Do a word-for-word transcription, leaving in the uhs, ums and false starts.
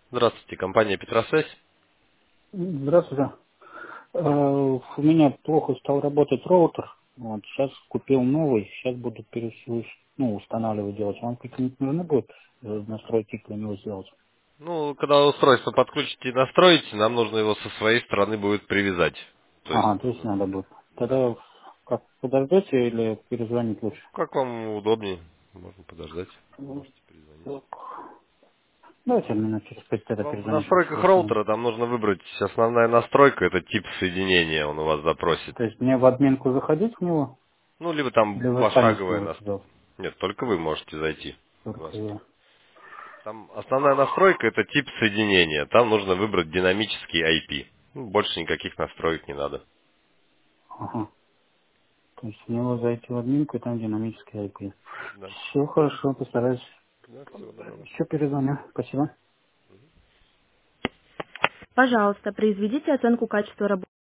Здравствуйте, компания Петросвязь. Здравствуйте. Э, У меня плохо стал работать роутер. Вот, сейчас купил новый, сейчас буду пересвыш, ну, устанавливать делать. Вам какие-нибудь нужны будет э, настройки для него сделать? Ну, когда устройство подключите и настроите, нам нужно его со своей стороны будет привязать. То есть Ага, то есть нужно, надо будет. да. Тогда как, подождете или перезвонить лучше? Как вам удобнее, можно подождать, Ну, можете перезвонить. так. Давайте минут через пять тогда Вам в перезвоните, если настройках вас нет. роутера там нужно выбрать основная настройка, это тип соединения, он у вас запросит. То есть мне в админку заходить в него? Ну, либо там Или вы сами пошаговая сможете настройка. сделать? Нет, только вы можете зайти. У вас Только я. там основная настройка это тип соединения. Там нужно выбрать динамический ай пи. Ну, больше никаких настроек не надо. Ага. То есть в него зайти в админку и там динамический ай пи. Да. Все хорошо, постараюсь. Да, всего доброго. Еще перезвоню. Спасибо. Пожалуйста, произведите оценку качества работы.